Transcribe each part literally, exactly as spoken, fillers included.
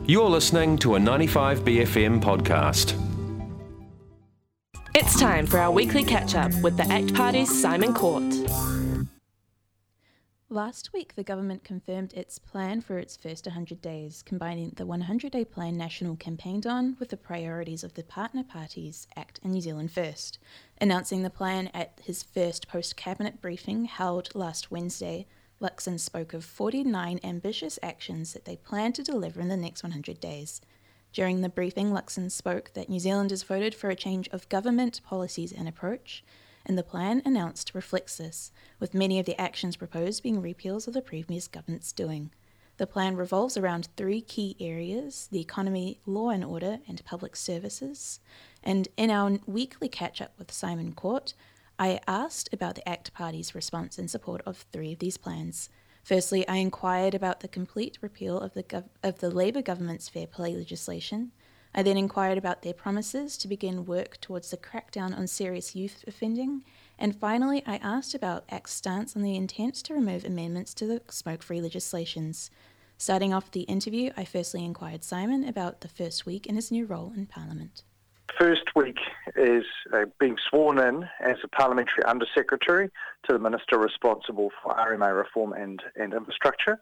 You're listening to a ninety-five B F M podcast. It's time for our weekly catch-up with the ACT Party's Simon Court. Last week, the government confirmed its plan for its first one hundred days, combining the one hundred day plan National campaigned on with the priorities of the partner parties, ACT and New Zealand First. Announcing the plan at his first post-cabinet briefing held last Wednesday, Luxon spoke of forty-nine ambitious actions that they plan to deliver in the next one hundred days. During the briefing, Luxon spoke that New Zealanders voted for a change of government policies and approach, and the plan announced reflects this, with many of the actions proposed being repeals of the previous government's doing. The plan revolves around three key areas: the economy, law and order, and public services. And in our weekly catch-up with Simon Court, I asked about the ACT Party's response in support of three of these plans. Firstly, I inquired about the complete repeal of the gov- of the Labour government's fair play legislation. I then inquired about their promises to begin work towards the crackdown on serious youth offending. And finally, I asked about ACT's stance on the intent to remove amendments to the smoke-free legislations. Starting off the interview, I firstly inquired Simon about the first week in his new role in Parliament. First week is uh, being sworn in as a Parliamentary Undersecretary to the Minister responsible for R M A reform and, and infrastructure.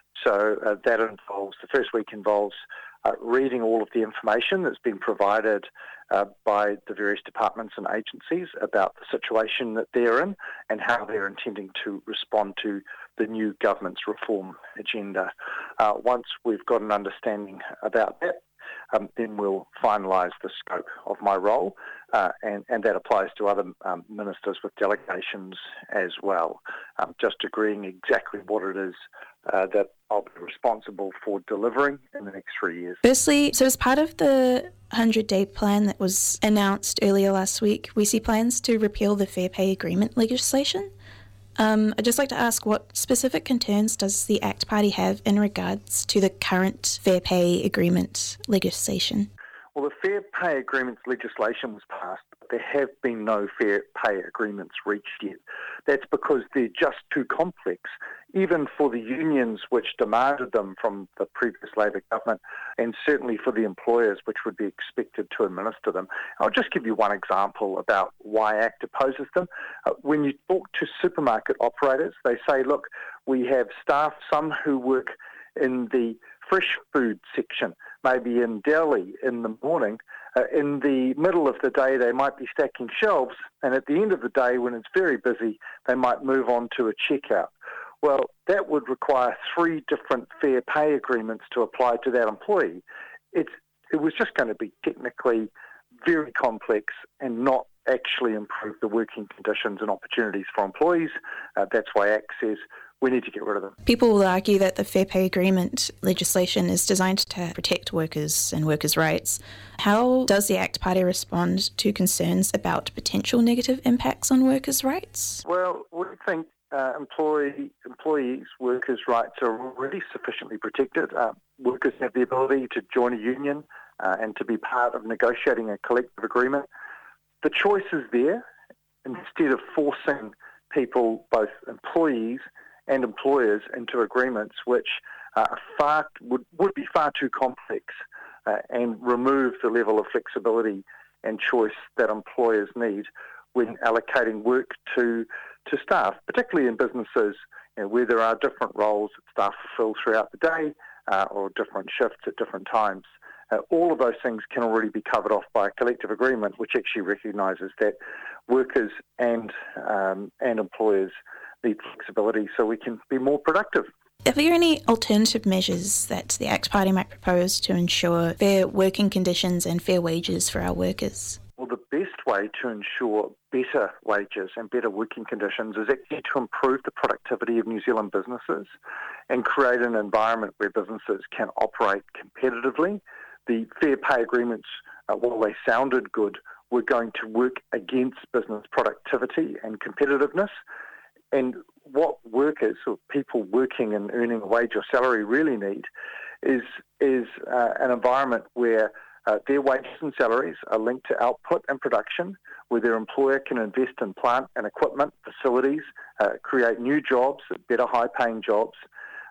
So uh, that involves, the first week involves uh, reading all of the information that's been provided uh, by the various departments and agencies about the situation that they're in and how they're intending to respond to the new government's reform agenda. Uh, once we've got an understanding about that, Um, then we'll finalise the scope of my role, uh, and, and that applies to other um, ministers with delegations as well, um, just agreeing exactly what it is uh, that I'll be responsible for delivering in the next three years. Firstly, so as part of the one hundred day plan that was announced earlier last week, we see plans to repeal the Fair Pay Agreement legislation. Um, I'd just like to ask, what specific concerns does the ACT Party have in regards to the current Fair Pay Agreement legislation? Well, the Fair Pay Agreements legislation was passed, but there have been no fair pay agreements reached yet. That's because they're just too complex, even for the unions which demanded them from the previous Labour government, and certainly for the employers which would be expected to administer them. I'll just give you one example about why ACT opposes them. Uh, when you talk to supermarket operators, they say, look, we have staff, some who work in the fresh food section, maybe in deli in the morning. Uh, in the middle of the day, they might be stacking shelves, and at the end of the day, when it's very busy, they might move on to a checkout. Well, that would require three different fair pay agreements to apply to that employee. It's, it was just going to be technically very complex and not actually improve the working conditions and opportunities for employees. Uh, that's why ACT says we need to get rid of them. People will argue that the Fair Pay Agreement legislation is designed to protect workers and workers' rights. How does the ACT Party respond to concerns about potential negative impacts on workers' rights? Well, we think uh, employee, employees' workers' rights are already sufficiently protected. Uh, workers have the ability to join a union uh, and to be part of negotiating a collective agreement. The choice is there. Instead of forcing people, both employees and employers, into agreements which uh, are far would, would be far too complex uh, and remove the level of flexibility and choice that employers need when allocating work to to staff, particularly in businesses, you know, where there are different roles that staff fulfill throughout the day uh, or different shifts at different times. Uh, all of those things can already be covered off by a collective agreement, which actually recognises that workers and um, and employers need flexibility so we can be more productive. Are there any alternative measures that the ACT Party might propose to ensure fair working conditions and fair wages for our workers? Well, the best way to ensure better wages and better working conditions is actually to improve the productivity of New Zealand businesses and create an environment where businesses can operate competitively. The fair pay agreements, uh, while they sounded good, were going to work against business productivity and competitiveness. And what workers or people working and earning a wage or salary really need is is uh, an environment where uh, their wages and salaries are linked to output and production, where their employer can invest in plant and equipment, facilities, uh, create new jobs, better high-paying jobs,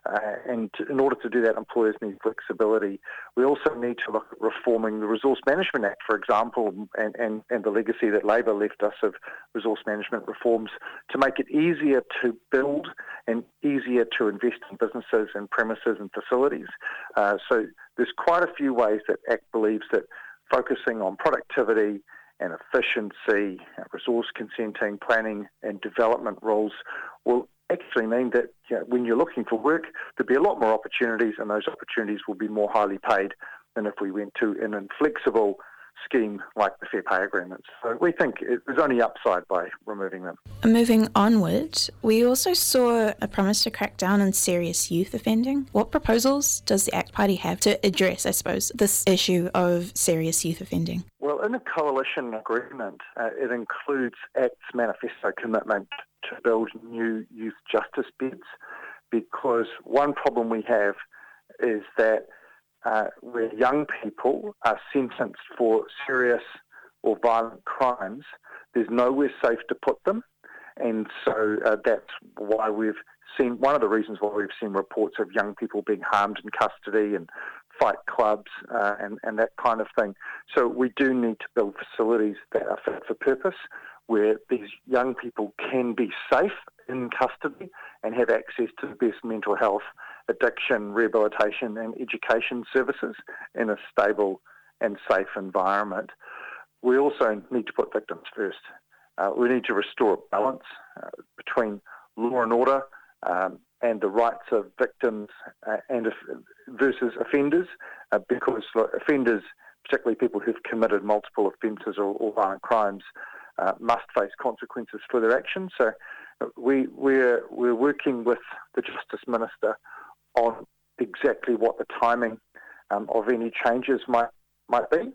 Uh, and to, in order to do that, employers need flexibility. We also need to look at reforming the Resource Management Act, for example, and, and, and the legacy that Labor left us of resource management reforms to make it easier to build and easier to invest in businesses and premises and facilities. Uh, so there's quite a few ways that A C T believes that focusing on productivity and efficiency, resource consenting, planning and development rules will actually mean that, you know, when you're looking for work, there'll be a lot more opportunities, and those opportunities will be more highly paid than if we went to an inflexible scheme like the Fair Pay Agreements. So we think there's only upside by removing them. Moving onward, we also saw a promise to crack down on serious youth offending. What proposals does the A C T Party have to address, I suppose, this issue of serious youth offending? Well, in the coalition agreement, uh, it includes A C T's manifesto commitment to build new youth justice beds, because one problem we have is that uh, where young people are sentenced for serious or violent crimes, there's nowhere safe to put them. And so uh, that's why we've seen, one of the reasons why we've seen reports of young people being harmed in custody and fight clubs uh, and, and that kind of thing. So we do need to build facilities that are fit for purpose, where these young people can be safe in custody and have access to the best mental health, addiction, rehabilitation and education services in a stable and safe environment. We also need to put victims first. Uh, we need to restore a balance uh, between law and order um, and the rights of victims uh, and if, versus offenders, uh, because look, offenders, particularly people who've committed multiple offences or, or violent crimes, uh, must face consequences for their actions. So we, we're, we're working with the Justice Minister on exactly what the timing um, of any changes might might be,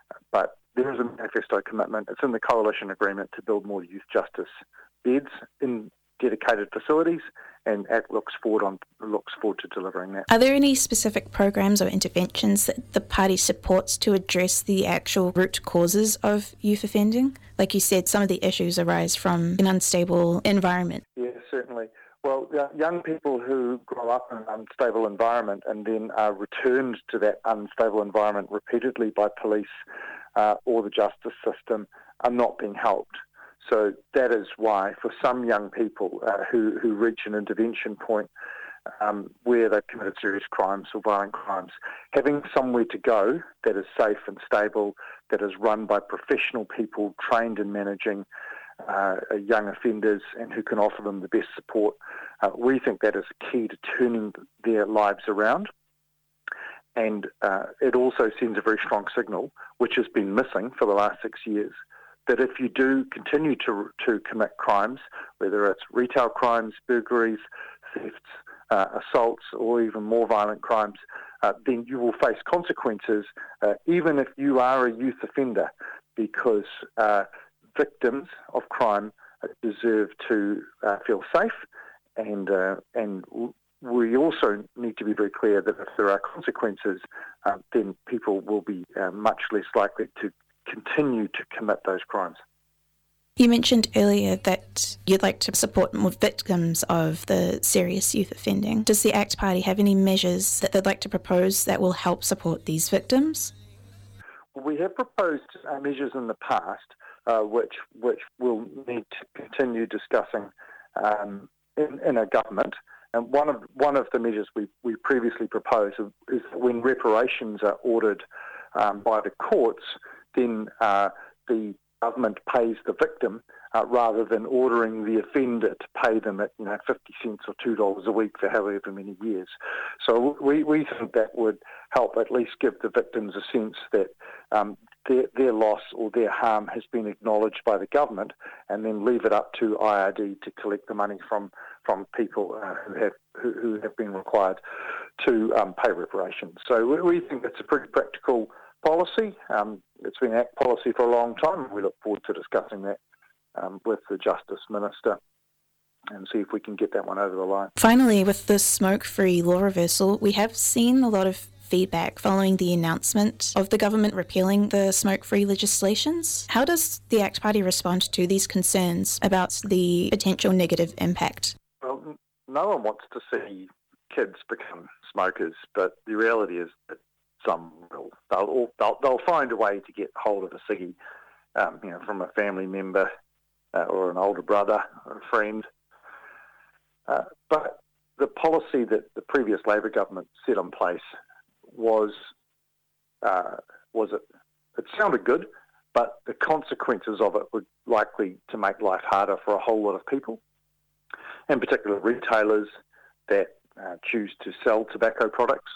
but there is a manifesto commitment. It's in the coalition agreement to build more youth justice beds in dedicated facilities, and A C T looks forward on looks forward to delivering that. Are there any specific programs or interventions that the party supports to address the actual root causes of youth offending? Like you said, some of the issues arise from an unstable environment. Yeah, certainly. Well, young people who grow up in an unstable environment and then are returned to that unstable environment repeatedly by police uh, or the justice system are not being helped. So that is why for some young people uh, who, who reach an intervention point um, where they've committed serious crimes or violent crimes, having somewhere to go that is safe and stable, that is run by professional people trained in managing uh, young offenders and who can offer them the best support, uh, we think that is key to turning their lives around. And uh, it also sends a very strong signal, which has been missing for the last six years, that if you do continue to to commit crimes, whether it's retail crimes, burglaries, thefts, uh, assaults, or even more violent crimes, uh, then you will face consequences, uh, even if you are a youth offender, because uh, victims of crime deserve to uh, feel safe, and uh, and we also need to be very clear that if there are consequences, uh, then people will be uh, much less likely to continue to commit those crimes. You mentioned earlier that you'd like to support more victims of the serious youth offending. Does the A C T Party have any measures that they'd like to propose that will help support these victims? Well, we have proposed uh, measures in the past, uh, which which we'll need to continue discussing um, in, in a government. And one of one of the measures we, we previously proposed is that when reparations are ordered um, by the courts, then uh, the government pays the victim uh, rather than ordering the offender to pay them at you know fifty cents or two dollars a week for however many years. So we, we think that would help at least give the victims a sense that um, their, their loss or their harm has been acknowledged by the government, and then leave it up to I R D to collect the money from from people uh, who have who, who have been required to um, pay reparations. So we, we think it's a pretty practical policy. Um, it's been A C T policy for a long time, and we look forward to discussing that um, with the Justice Minister and see if we can get that one over the line. Finally, with the smoke-free law reversal, we have seen a lot of feedback following the announcement of the government repealing the smoke-free legislations. How does the A C T Party respond to these concerns about the potential negative impact? Well, no one wants to see kids become smokers, but the reality is that some will. They'll, they'll, they'll find a way to get hold of a ciggy, um, you know, from a family member uh, or an older brother or a friend. Uh, but the policy that the previous Labor government set in place was, uh, was it, it sounded good, but the consequences of it were likely to make life harder for a whole lot of people, in particular retailers that uh, choose to sell tobacco products.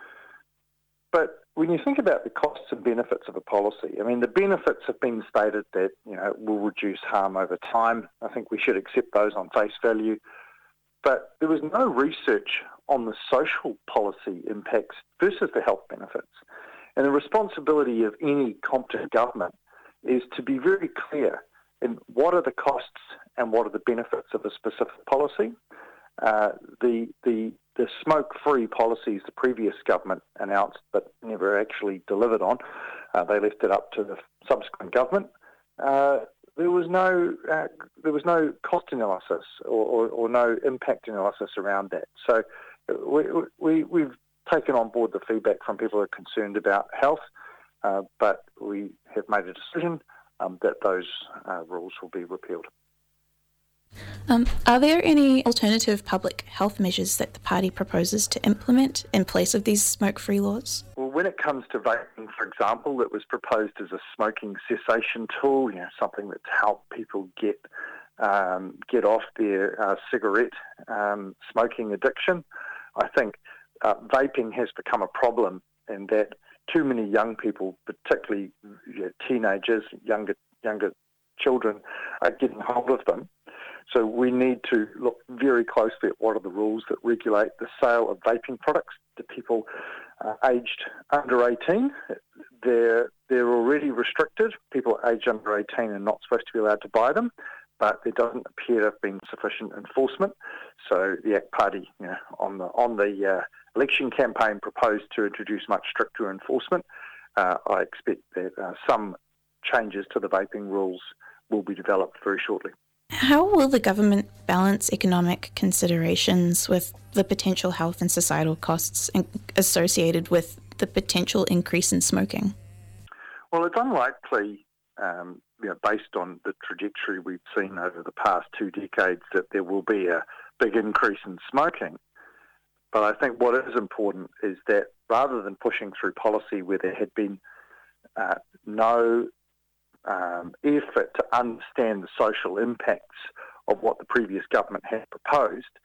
But when you think about the costs and benefits of a policy, I mean, the benefits have been stated that, you know, it will reduce harm over time. I think we should accept those on face value. But there was no research on the social policy impacts versus the health benefits. And the responsibility of any competent government is to be very clear in what are the costs and what are the benefits of a specific policy. Uh, the the the smoke-free policies the previous government announced but never actually delivered on, uh, they left it up to the subsequent government. Uh, there was no uh, there was no cost analysis or, or, or no impact analysis around that. So we, we we've taken on board the feedback from people who are concerned about health, uh, but we have made a decision um, that those uh, rules will be repealed. Um, are there any alternative public health measures that the party proposes to implement in place of these smoke-free laws? Well, when it comes to vaping, for example, it was proposed as a smoking cessation tool, you know, something that's helped people get um, get off their uh, cigarette um, smoking addiction. I think uh, vaping has become a problem in that too many young people, particularly you know, teenagers, younger younger children, are getting hold of them. So we need to look very closely at what are the rules that regulate the sale of vaping products to people uh, aged under eighteen. They're, they're already restricted. People aged under eighteen are not supposed to be allowed to buy them, but there doesn't appear to have been sufficient enforcement. So the ACT Party, you know, on the on the uh, election campaign proposed to introduce much stricter enforcement. Uh, I expect that uh, some changes to the vaping rules will be developed very shortly. How will the government balance economic considerations with the potential health and societal costs associated with the potential increase in smoking? Well, it's unlikely, um, you know, based on the trajectory we've seen over the past two decades, that there will be a big increase in smoking. But I think what is important is that rather than pushing through policy where there had been uh, no Um, effort to understand the social impacts of what the previous government had proposed,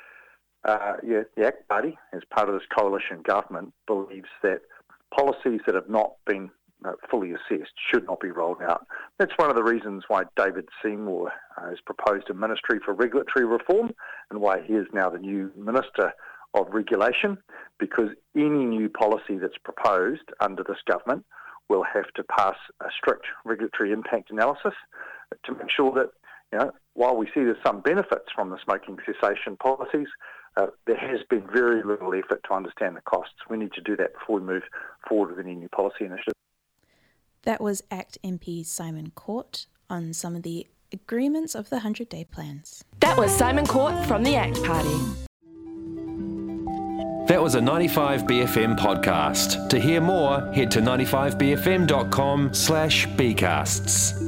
uh, yeah, the ACT Party, as part of this coalition government, believes that policies that have not been uh, fully assessed should not be rolled out. That's one of the reasons why David Seymour uh, has proposed a Ministry for Regulatory Reform and why he is now the new Minister of Regulation, because any new policy that's proposed under this government will have to pass a strict regulatory impact analysis to make sure that, you know, while we see there's some benefits from the smoking cessation policies, uh, there has been very little effort to understand the costs. We need to do that before we move forward with any new policy initiative. That was ACT M P Simon Court on some of the agreements of the hundred-day plans. That was Simon Court from the ACT Party. That was a ninety-five B F M podcast. To hear more, head to ninety-five b f m dot com slash b casts.